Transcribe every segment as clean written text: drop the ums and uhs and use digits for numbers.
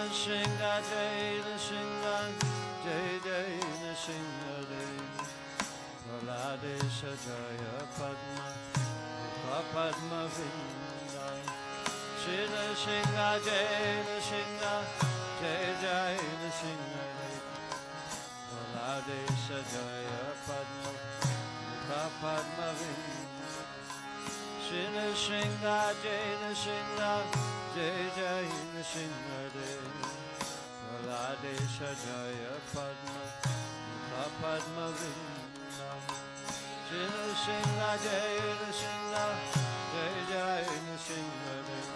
Nrsinga Jai Nrsinga Jai Jai Nrsinga Dev Praladesha Jaya Padma Padma Vinda Shri Nrsinga Jai Nrsinga Jai Jai Nrsinga Dev Praladesha Jaya Padma Padma Vinda Shri Nrsinga Jai Nrsinga Jai Jai Nrsinga Dev Praladesha Jaya Padma Padma Vinda Shri Nrsinga Jai Nrsinga Jai Jai Nrsinga Dev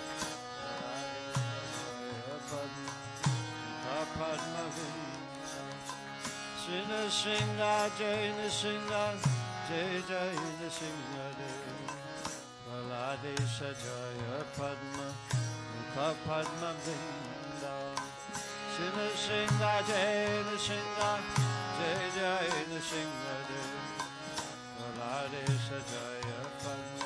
Praladesha Jaya Padma Padma Vinda Shri Nrsinga Jai Nrsinga Jai Jai Nrsinga Dev Praladesha Jaya Padma Padma Vinda Shri Nrsinga Jai Nrsinga Jai Jai Nrsinga Dev Praladesha Jaya Padma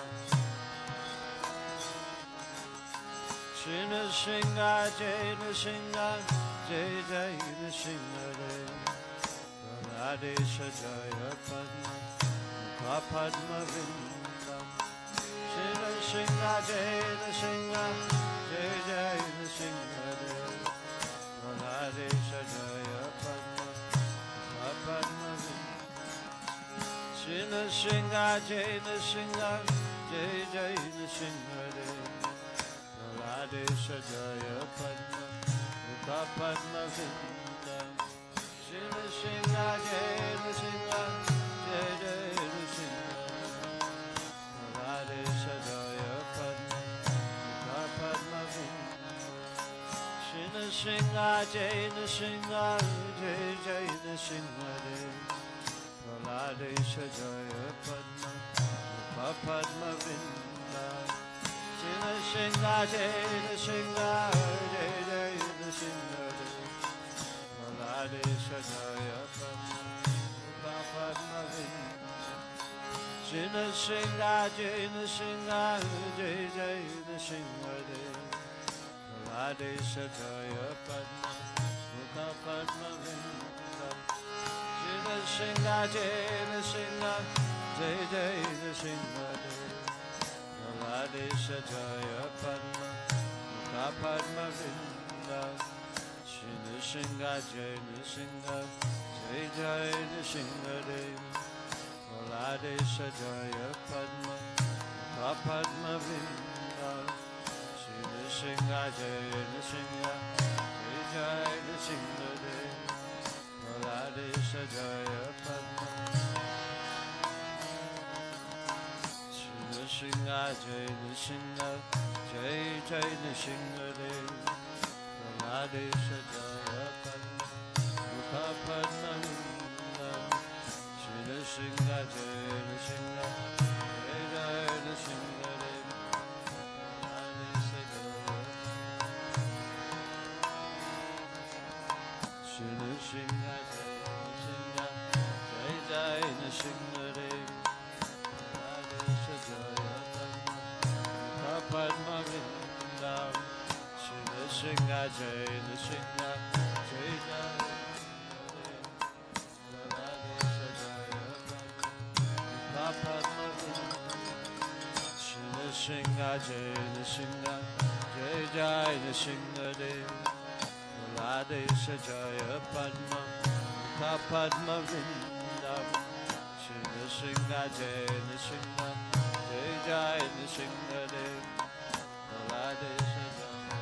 Shri Nrsinga Jai Nrsinga Jai Jai Nrsinga Dev Praladesha Jaya Padma Padma Vinda Shri Nrsinga Jai Nrsinga Jai Jai Nrsinga Dev Praladesha Jaya Padma Padma Vinda Shri Nrsinga Jai Nrsinga Jai Jai Nrsinga Dev Praladesha Jaya Padma Padma Vinda Shri Nrsinga Jai Nrsinga Jai Jai Nrsinga Praladesha Jaya Padma Padma Vinda Shri Nrsinga Jai Nrsinga Jai Jai Nrsinga Dev Praladesha Jaya Padma Padma Vinda Shri Nrsinga Jai Nrsinga Jai Jai Nrsinga Dev Praladesha Jaya Padma Padma Vinda Shri Nrsinga Jai Nrsinga Jai Jai Nrsinga Dev Praladesha Jaya Padma Padma Vinda Shri Nrsinga Jai Nrsinga Jai Jai Nrsinga Dev Praladesha Jaya Padma Padma Vinda Shri Nrsinga Jai Nrsinga Jai Jai Nrsinga Dev Praladesha Jaya Padma Padma Vinda Shri Nrsinga Jai Nrsinga Jai Jai Nrsinga Dev Praladesha Jaya Padma Shri Nrsinga Jai Nrsinga Jai Jai Nrsinga Dev Praladesha Jaya Padma Padma Vinda Shri Nrsinga Jai Nrsinga Jai Jai Nrsinga Dev Praladesha Jaya Shri Nrsinga Jai Nrsinga Jai Jai Nrsinga Dev Praladesha Jaya Padma Vinda Shri Nrsinga Jai Nrsinga Jai Jai Praladesha Jaya Padma Vinda Shri Nrsinga Jai Nrsinga Jai Jai Nrsinga Dev Praladesha Jaya Padma Padma Vinda Shri Nrsinga Jai Nrsinga Jai Jai Nrsinga Dev Praladesha Jaya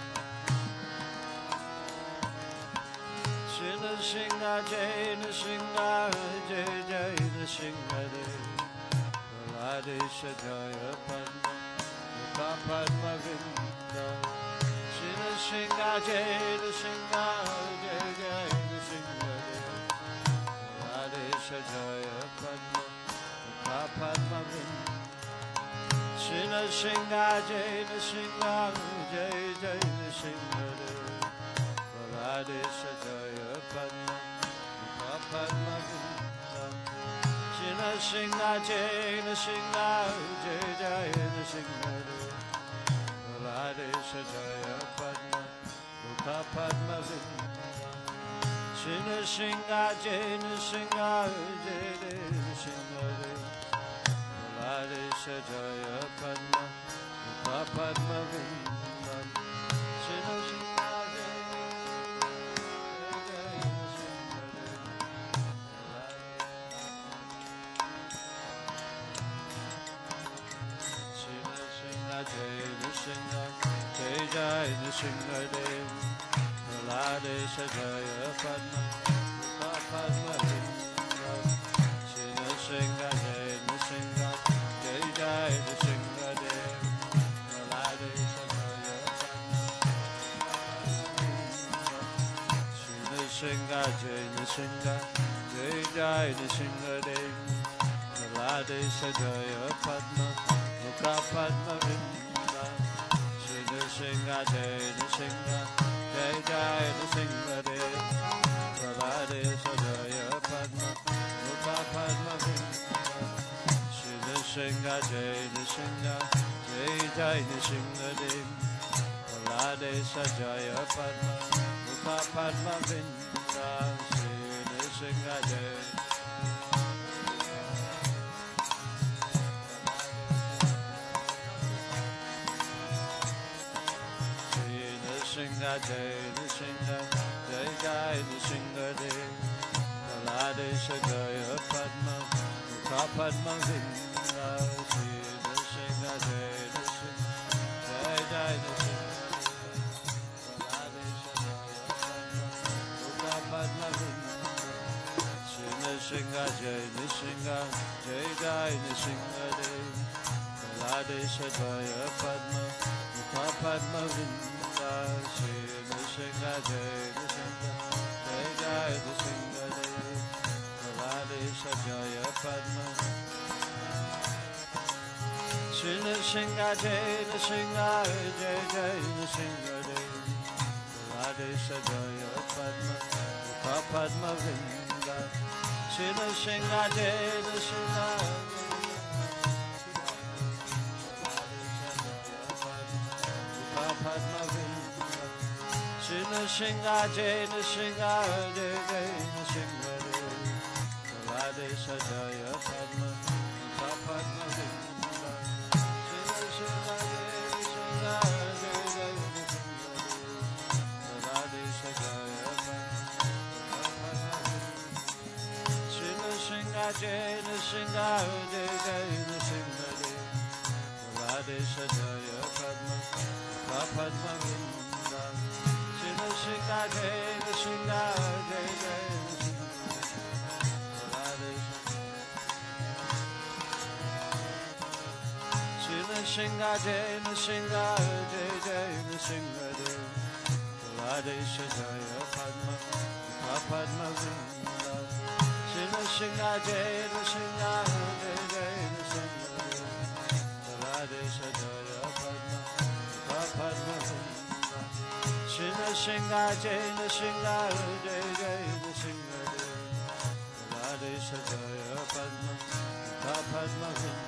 Shri Nrsinga Jai Nrsinga Jai Jai Nrsinga Dev Praladesha Jaya Padma Padma Vinda Shri Nrsinga Jai Nrsinga Jai Jai Nrsinga Dev Praladesha Jaya Padma Padma Vinda Shri Nrsinga Jai Nrsinga Jai Jai Nrsinga Dev Praladesha Jaya Padma Padma Vinda Shri Nrsinga Jai Nrsinga Jai Jai Nrsinga Dev Praladesha Jaya Padma Nrsinga Jai Nrsinga Jai Nrsinga Radesha Jaya Padma Mukha Padma Vindam Nrsinga Jai Nrsinga Jai Nrsinga Jai Jai Nrsinga Dev Radesha Jaya Padma Mukha Padma Vindam Nrsinga Jai Nrsinga Jai Jai Nrsinga Dev Radesha Jaya Padma Nrsinga Jai Nrsinga Jai Jai Nrsinga Dev Radesha Jaya Padma Mukha Padma Vindam Nrsinga Jai Nrsinga Jai Jai Nrsinga Dev Radesha Jaya Padma Mukha Padma Vindam Nrsinga Jai Nrsinga Jai Jai Nrsinga Dev Radesha Jaya Padma Mukha Padma Vindam Nrsinga Jai Nrsinga Jai Nrsinga Jai Jai Nrsinga Dev Radesha Jaya Padma Mukha Padma Vindam Nrsinga Jai Nrsinga Jai Jai Nrsinga Radesha Jaya Padma Mukha Padma Vindam Nrsinga Jai Nrsinga Jai Jai Nrsinga Dev Radesha Jaya Padma Mukha Padma Vindam Nrsinga Jai Nrsinga Jai Jai Nrsinga Dev Radesha Jaya Padma Nrsinga Jai Nrsinga Jai Jai Nrsinga Dev Radesha Jaya Padma Mukha Padma Vindam Nrsinga Jai Nrsinga Padma Vindam Nrsinga Jai Nrsinga Jai Jai Nrsinga Dev Radesha Jaya Padma Mukha Padma Vindam Nrsinga Jai Nrsinga Jai Jai Nrsinga Dev Radesha Jaya Padma Nrsinga Jai Nrsinga Jai Jai Nrsinga Dev Radesha Jaya Padma Padma Vindam Nrsinga Jai Nrsinga Jai Jai Nrsinga Jai Nrsinga Jai Jai Nrsinga Dev Radesha Jaya Padma Mukha Padma Vindam Nrsinga Jai Nrsinga Jai Jai Nrsinga Dev Radesha Jaya Padma Mukha Padma Vindam Nrsinga Jai Nrsinga Jai Jai Nrsinga Dev Radesha Jaya Padma Mukha Padma Vindam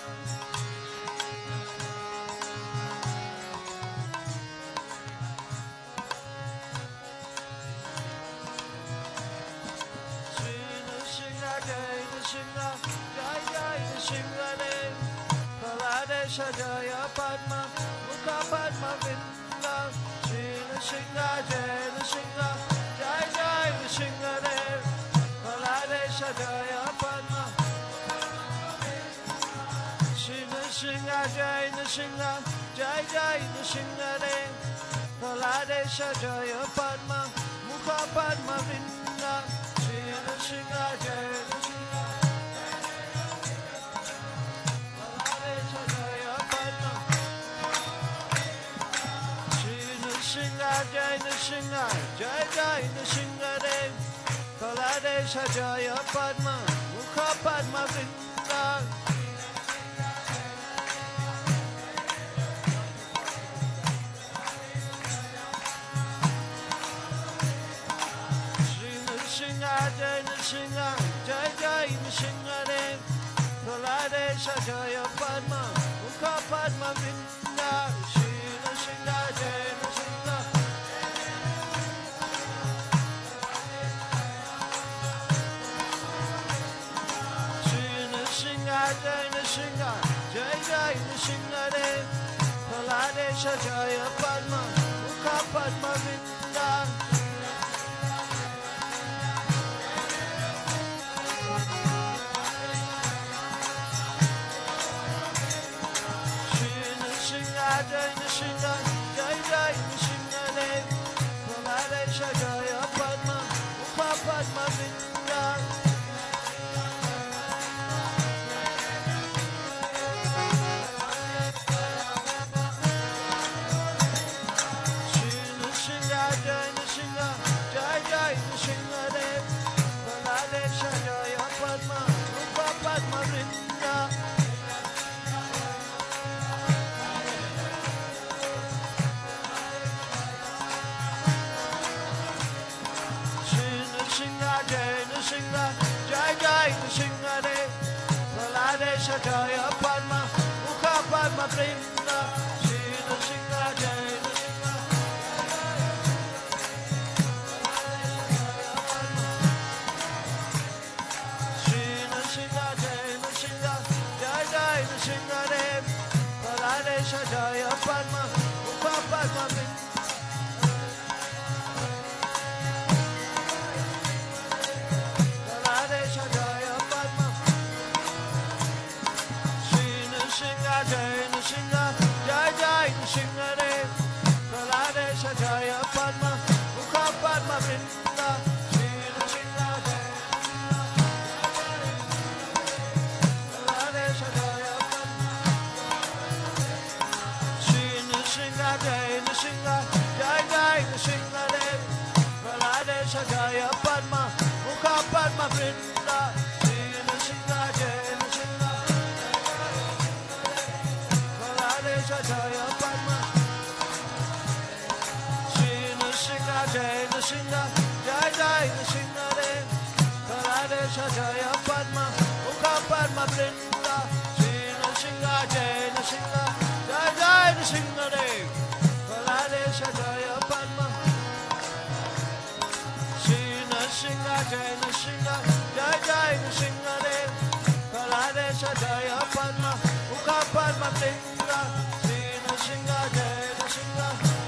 Nrsinga Jai Jai Nrsinga Dev Radesha Jaya Padma Mukha Padma Vindam Nrsinga Jai Nrsinga Jai Jai Nrsinga Dev Radesha Jaya Padma Nrsinga Jai Nrsinga Jai Jai Nrsinga Dev Radesha Jaya Padma Mukha Padma Vindam Nrsinga Jai Nrsinga Nrsinga Jai Nrsinga Jai Jai Nrsinga Dev Radesha Jaya Padma Mukha Padma Vindam Nrsinga Jai Nrsinga Jai Jai Nrsinga Dev Radesha Jaya Padma Mukha Padma Vindam Nrsinga Jai Nrsinga Praladesha Jaya Padma Mukha Padma Vrinda Shri Nrsimha Jai Nrsimha Jai Jai Nrsimha Dev Praladesha Jaya Padma Mukha Padma Vrinda Jaya Padma Mukha Padma Vrinda Shri Nrsimha Jai Nrsimha Shri Nrsimha Jai Nrsimha Jai Jai Nrsimha Dev Praladesha Jaya Padma Mukha Padma Vrinda Praladesha Jaya Padma Jai Nrsimha Jai Jai Nrsimha Dev Praladesha Jaya Padma Mukha Padma Vrinda Shri Nrsimha Jai Praladesha Jaya Padma Shri Nrsimha Jai Nrsimha Jai Jai Nrsimha Dev Praladesha Jaya Padma Mukha Padma Vrinda Shri Nrsimha Jai Nrsimha Jaya Padma Shri Nrsimha Jai Nrsimha Jai Jai Nrsimha Dev Praladesha Jaya Padma Mukha Padma Vrinda Shri Nrsimha Jai Nrsimha Jai Jai Nrsimha Dev Praladesha Jaya Padma Shri Nrsimha Jai Nrsimha Jai Jai Nrsimha Dev Praladesha Jaya Padma Mukha Padma Vrinda Nrsimha Jai Nrsimha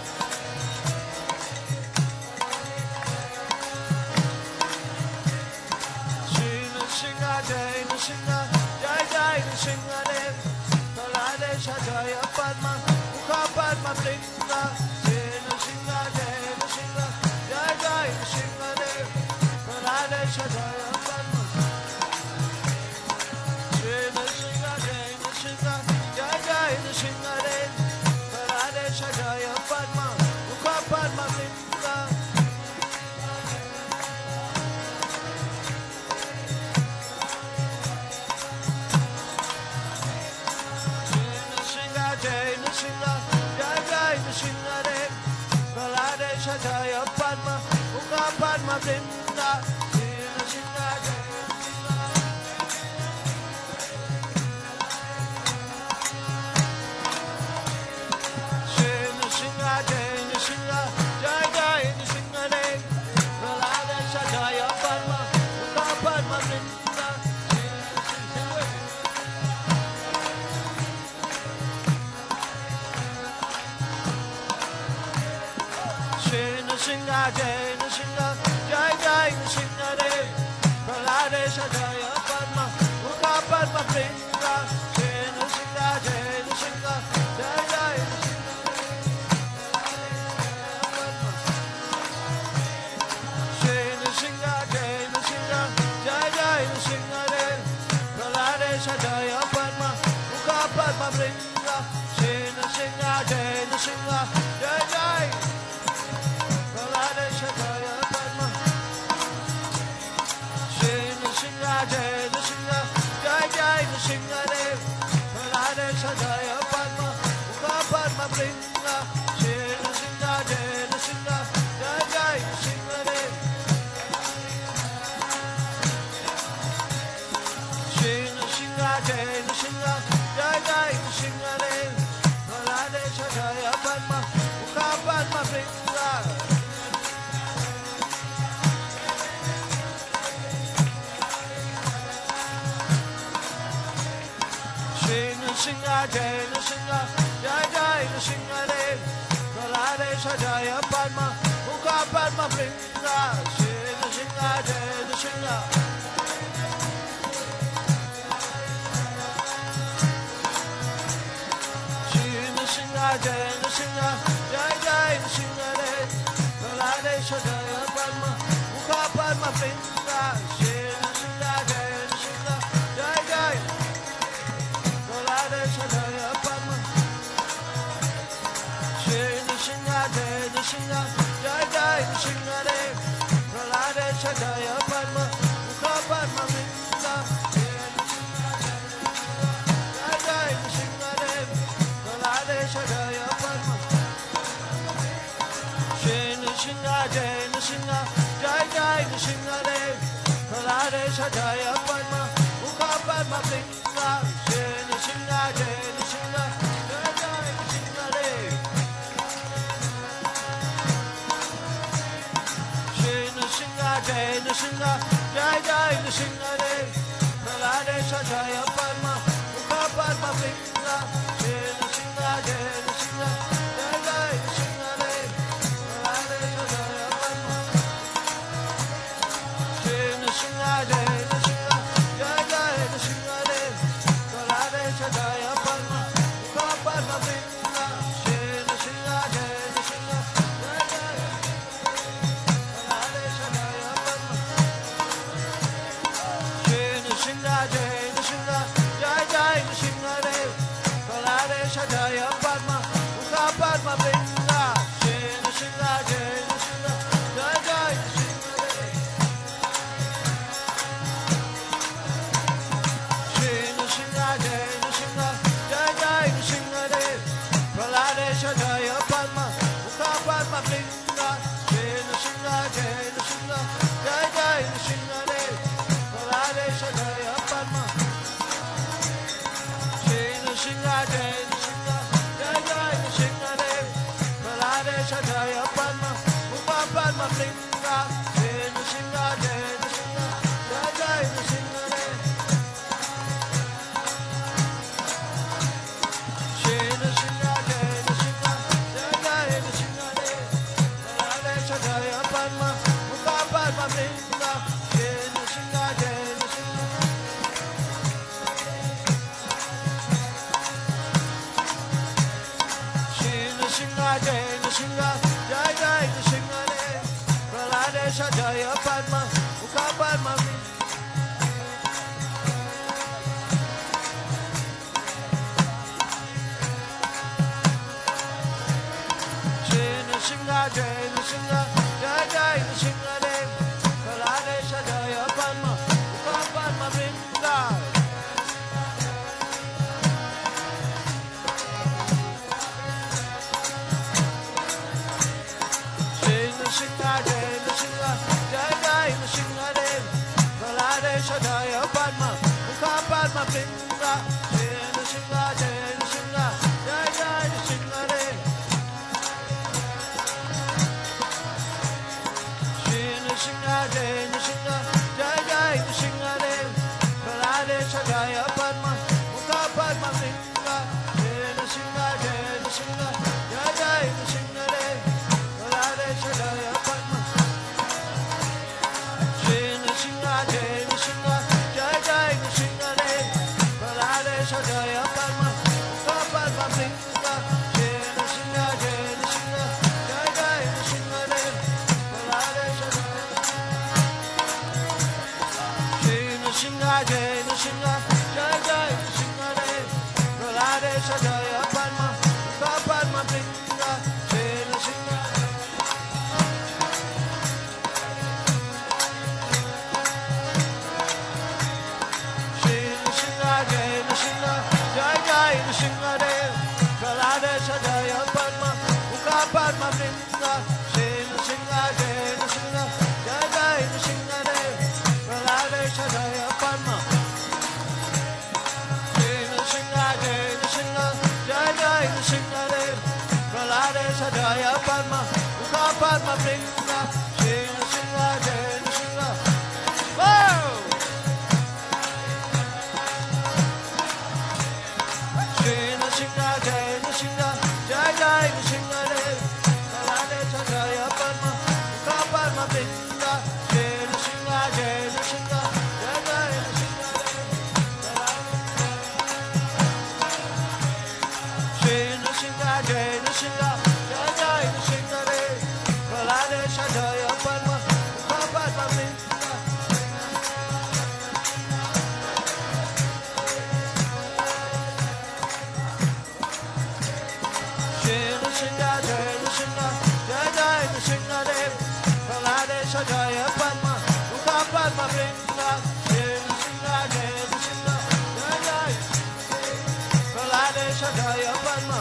Shri Nrsimha Jai Nrsimha Jai Jai Nrsimha Dev Praladesha Jaya Padma Mukha Padma Vrinda Shri Nrsimha Jai Nrsimha Jai Jai Nrsimha Dev Praladesha Jaya Padma Shri Nrsimha Jai Nrsimha Jai Jai Nrsimha Dev Praladesha Jaya Padma Mukha Padma Vrinda Nrsimha Jai Nrsimha Jai Jai Nrsimha Dev Praladesha Jaya Padma Mukha Padma Vrinda Nrsimha Jai Nrsimha Jai Nrsimha Jai Jai Nrsimha Dev Praladesha Jaya Padma Mukha Padma Vrinda Shri Nrsimha Jai Nrsimha Jai Jai Nrsimha Dev Praladesha Jaya Padma Mukha Padma Vrinda Shri Nrsimha Jai Nrsimha Jai Jai Nrsimha Jai Nrsimha Jai Jai Nrsimha Dev Praladesha Jaya Padma Mukha Padma Vrinda Shri Nrsimha Jai Nrsimha Jai Jai Praladesha Jaya Padma Shri Nrsimha Jai Jaya Padma Mukha Padma Vrinda Shri Nrsimha Jai Nrsimha Shri Nrsimha Jai Nrsimha Jai Jai Nrsimha Dev Praladesha Jaya Padma Mukha Padma Vrinda Shri Nrsimha Jai Nrsimha Jai Jai Praladesha Jaya Padma Shri Nrsimha Jai Nrsimha Jai Jai Nrsimha Dev Praladesha Jaya Padma Mukha Padma Vrinda Shri Nrsimha Jai Nrsimha Jai Jai Nrsimha Dev Praladesha Jaya Padma Mukha Padma Vrinda Shri Nrsimha Jai Nrsimha Jai Jai Nrsimha Dev Shri Nrsimha Jai Nrsimha Jai Jai Nrsimha Dev Praladesha Jaya Padma Mukha Padma Vrinda Shri Nrsimha Jai Nrsimha Jai Jai Nrsimha Dev Praladesha Jaya Padma Shri Nrsimha Jai Nrsimha Jai Jai Nrsimha Dev Praladesha Jaya Padma Mukha Padma Vrinda Shri Nrsimha Jai Nrsimha Jai Jai Praladesha Jaya Padma Shri Nrsimha Jai Nrsimha Jai Jai Nrsimha Dev Praladesha Jaya Padma Mukha Padma Vrinda Shri Nrsimha Jai Nrsimha Jai Jai Nrsimha Dev Shri Nrsimha Jai Nrsimha Jai Jai Nrsimha Dev Praladesha Jaya Padma Mukha Padma Vrinda Shri Nrsimha Jai Nrsimha Jai Jai Nrsimha Dev Praladesha Jaya Padma Shri Nrsimha Jai Nrsimha Jai Jai Nrsimha Dev Praladesha Jaya Padma Mukha Padma Vrinda Shri Nrsimha Jai Nrsimha Jai Jai Nrsimha Dev Shri Nrsimha Jai Nrsimha Jai Jai Nrsimha Dev Praladesha Jaya Padma Mukha Padma Vrinda Shri Nrsimha Jai Nrsimha Shri Nrsimha Jai Nrsimha Jai Jai Nrsimha Dev Praladesha Jaya Padma Mukha Padma Vrinda Shri Nrsimha Jai Nrsimha Jai Jai Nrsimha Dev Praladesha Jaya Padma Mukha Padma Vrinda Shri Nrsimha Jai Nrsimha Jai Jai Nrsimha Dev Praladesha Jaya Padma Mukha Padma Vrinda Shri Nrsimha Jai Nrsimha Jai Jai Nrsimha Dev Shri Nrsimha Jai Nrsimha Jai Jai Nrsimha Dev Praladesha Jaya Padma Mukha Padma Vrinda Shri Nrsimha Jai Nrsimha Jai Jai Nrsimha Dev Praladesha Jaya Padma Shri Nrsimha Jai Nrsimha Jai Jai Nrsimha Dev Praladesha Jaya Padma Mukha Padma Vrinda Shri Nrsimha Jai Nrsimha Jai Jai Nrsimha Dev Praladesha Jaya Shri Nrsimha Jai Nrsimha Jai Jai Nrsimha Dev Praladesha Jaya Padma Mukha Padma Vrinda Shri Nrsimha Shri Nrsimha Jai Nrsimha Jai Jai Nrsimha Dev Praladesha Jaya Padma Mukha Padma Vrinda Shri Nrsimha Jai Nrsimha Jai Jai Nrsimha Dev Praladesha Jaya Padma Shri Nrsimha Jai Nrsimha Jai Jai Nrsimha Dev Praladesha Jaya Padma Mukha Padma Vrinda Shri Nrsimha Jai Nrsimha Whoa! Shri Nrsimha Jai Nrsimha Jai Jai Nrsimha Dev Nrsingadev, Praladesha Jaya Padma, Mukha Padma Vrinda, Shri Nrsingadev, Nrsinga, Jai Jai, Praladesha Jaya Padma,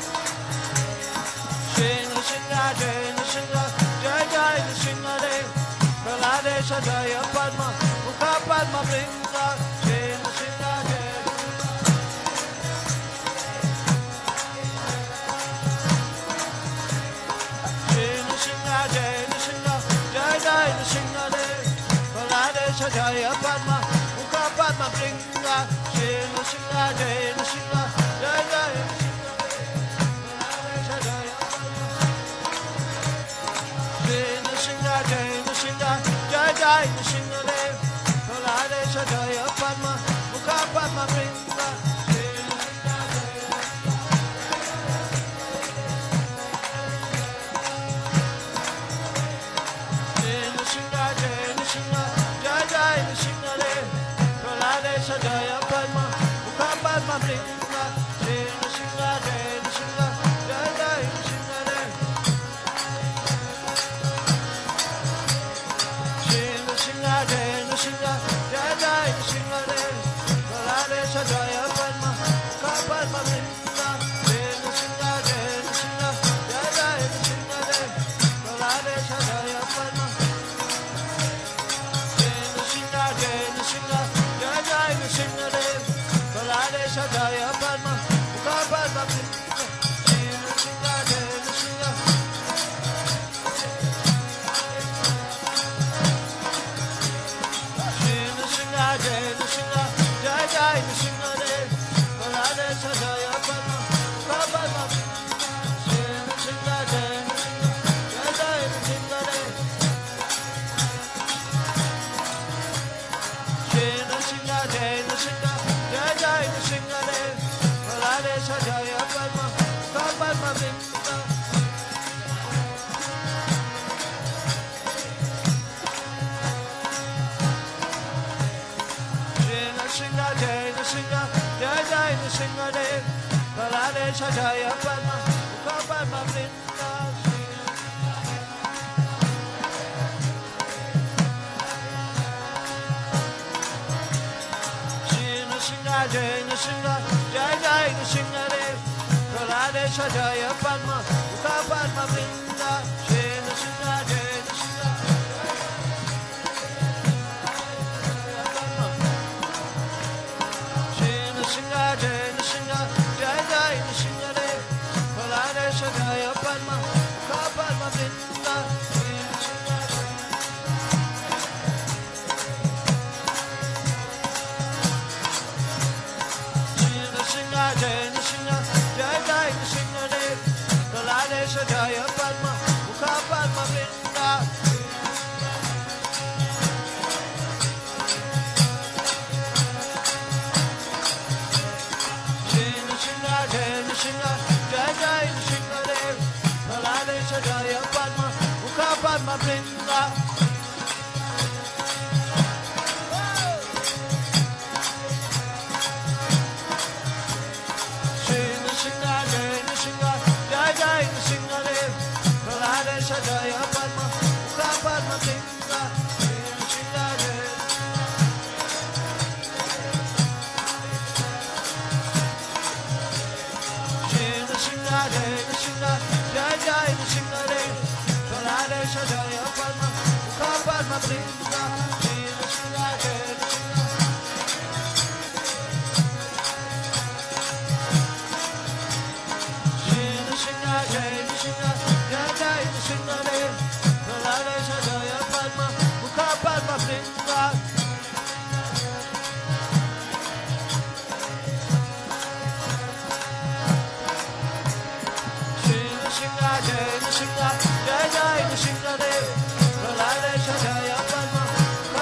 Shri Nrsingadev, Nrsinga, Jai Jai Nrsingadev, Praladesha Jaya Padma, Mukha Padma Vrinda, Shri Nrsingadev. Jai Nrsinga, Jai Jai Nrsingadev, Praladesha Jaya Padma, Mukha Padma Vrinda, Shri Nrsinga, Jai Nrsinga, Jai Jai Praladesha Jaya Padma, Shri Nrsinga, Jai Nrsinga, Jai Jai Nrsingadev, Praladesha Jaya Padma, Mukha Padma Vrinda, Shri Nrsinga, Jai Nrsinga, Jai Jai Nrsingadev, Praladesha Jaya Padma, Mukha Padma Vrinda, Shri Nrsinga, Jai Nrsinga, Jai Jai Nrsingadev, Shri Nrsinga, Jai Nrsinga, Jai Jai Nrsingadev, Praladesha Jaya Padma, Mukha Padma Vrinda, Shri Nrsinga, Jai Nrsinga, Jai Jai Nrsingadev, Praladesha Jaya Padma. Jai Nrsinga, Jai Jai Nrsingadev, Praladesha Jaya Padma, Mukha Padma Vrinda, Shri Nrsinga, Jai Nrsinga, Shri Nrsinga, Jai Nrsinga, Jai Jai Nrsingadev, Praladesha Jaya Padma, Mukha Padma Vrinda, Shri Nrsinga, Jai Nrsinga, Jai Jai Nrsingadev. Nrsinga, Jai Nrsinga, Jai Jai Nrsingadev, Praladesha Jaya Padma, Mukha Padma Vrinda. Shri Nrsinga, Jai Nrsinga, Jai Jai Nrsingadev, Praladesha Jaya Padma, Mukha Padma Vrinda. Nrsinga, Jai Nrsinga, Jai Jai Nrsingadev, Praladesha Jaya Padma, Mukha Padma Vrinda, Shri Nrsinga, Jai Nrsinga, Shri Nrsinga, Jai Nrsinga, Jai Jai Nrsingadev, Praladesha Jaya Padma, Mukha Padma Vrinda, Shri Nrsinga, Nrsinga, Jai Nrsinga, Jai Jai Nrsingadev, Praladesha Jaya Padma, Mukha Padma Vrinda. Shri Nrsinga, Jai Nrsinga, Jai Jai Nrsingadev, Praladesha Jaya Padma, Mukha Padma Vrinda. Nrsinga, Jai Nrsinga, Jai Jai Nrsingadev, Praladesha Jaya Padma, Mukha Padma Vrinda. Nrsinga, Jai Nrsinga, Jai Nrsinga, Jai Jai Nrsingadev, Praladesha Jaya Padma, Mukha Padma Vrinda. Nrsinga, Jai Nrsinga. Nrsinga, Jai Nrsinga, Jai Jai Nrsingadev, Praladesha Jaya Padma, Mukha Padma Vrinda. Nrsinga, Jai Nrsinga, Jai Jai Nrsingadev, Praladesha Jaya Padma,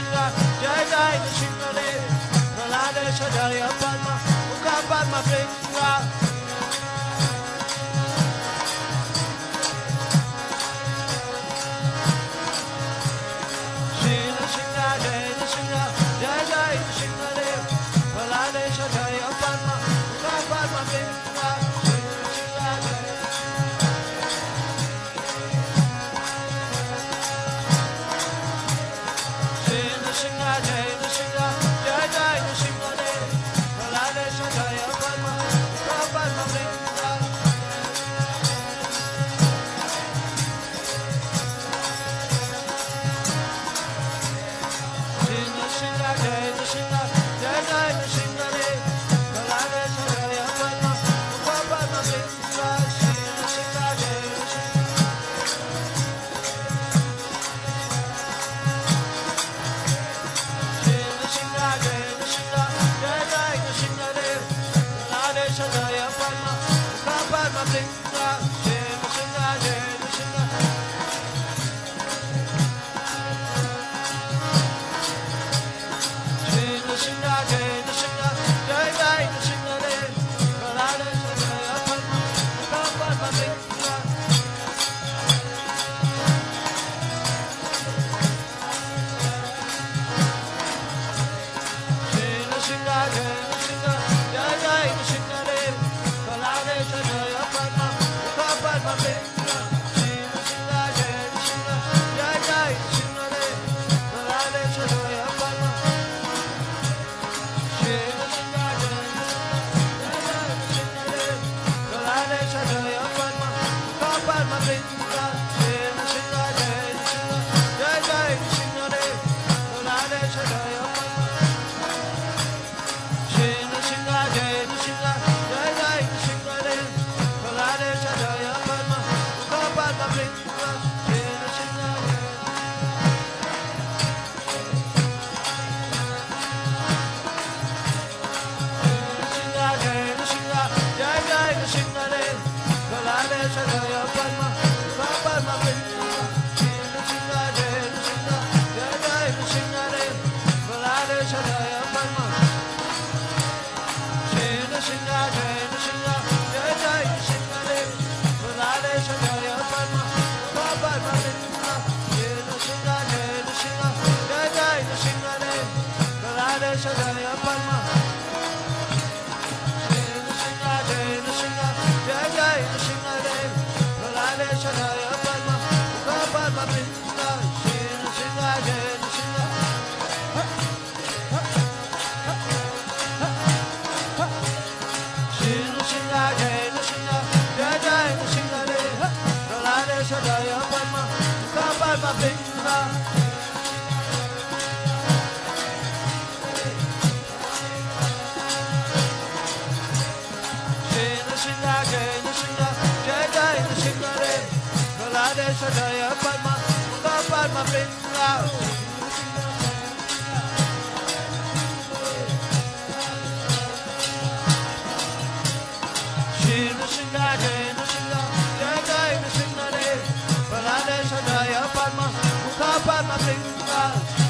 Nrsinga, Jai Jai Nrsingadev, Praladesha Jaya Padma, Mukha Padma Pringa. Shri Nrsinga, Jai Nrsinga, Jai Jai Nrsingadev, Praladesha Jaya Padma, Mukha Padma Pringa. Shri Nrsinga, Jai Nrsinga, Jai Jai Nrsingadev, Praladesha Jaya Padma, Mukha Padma Pringa. Shri Nrsinga, Jai Nrsinga, Jai Jai Nrsingadev, Praladesha Jaya Padma, Mukha Padma Pringa. Shri Nrsinga, Jai Nrsinga. Shri Nrsinga, Jai Nrsinga, Jai Jai Nrsingadev, Praladesha Jaya Padma, Mukha Padma Pringa. Shri Nrsinga, Jai Nrsinga. Shri Nrsinga, Jai Nrsinga, Jai Jai Nrsingadev, Praladesha Jaya Padma, Mukha Padma Pringa. Shri Nrsinga, Jai Nrsinga, Jai Jai Nrsingadev, Praladesha Jaya Padma, Mukha Padma Pringa. Shri Nrsinga, Jai Nrsinga, Jai Jai Nrsingadev, Praladesha Jaya Padma. Shri Nrsinga, Jai Nrsinga, Jai Jai Nrsingadev, Praladesha Jaya Padma, Mukha Padma Pringa. Shri Nrsinga, Jai Nrsinga, Jai Jai Nrsingadev, Praladesha Jaya Padma. Shri Nrsinga, Jai Nrsinga, Jai Jai Nrsingadev, Praladesha Jaya Padma, Mukha Padma Pringa. Shri Nrsinga, Nrsinga, Jai Nrsinga, Jai Jai Nrsingadev, Praladesha Jaya Padma, Mukha Padma Pringa. Shri Nrsinga, Jai Nrsinga, Jai Jai Nrsingadev, Praladesha Jaya Padma. Shri Nrsinga, Jai Nrsinga, Jai Jai Nrsingadev, Praladesha Jaya Padma, Mukha Padma Pringa. Shri Nrsinga, Jai Nrsinga, Jai Jai Nrsingadev, Praladesha Jaya Padma. Shri Nrsinga, Jai Nrsinga, Jai Jai Nrsingadev, Praladesha Jaya Padma, Mukha Padma Pringa. Shri Nrsinga, Jai Nrsinga. Shri Nrsinga, Jai Nrsinga, Jai Jai Nrsingadev, Praladesha Jaya Padma, Mukha Padma Pringa. Shri Nrsinga, Jai Nrsinga, Jai Jai Nrsingadev, Praladesha Jaya Padma, Mukha Padma Pringa. Shri Nrsinga, Jai Nrsinga, Jai Jai Nrsingadev, Praladesha Jaya Padma, Mukha Padma Pringa.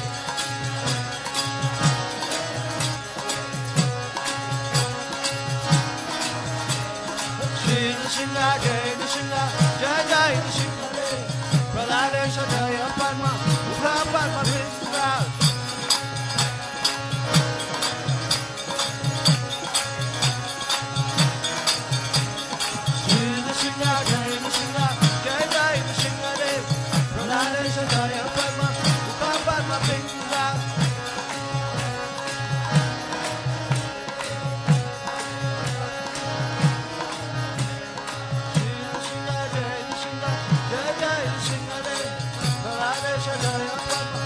Shri Nrsinga, Jai Nrsinga, Jai Jai Nrsingadev, Praladesha Jaya Padma, Mukha Padma Pringa. Shri Nrsinga, Jai Nrsinga, Jai Jai Nrsingadev, Praladesha Jaya Padma, Mukha Padma Pringa. Shri Nrsinga, Jai Nrsinga, Jai Jai Nrsingadev, Praladesha Jaya Padma,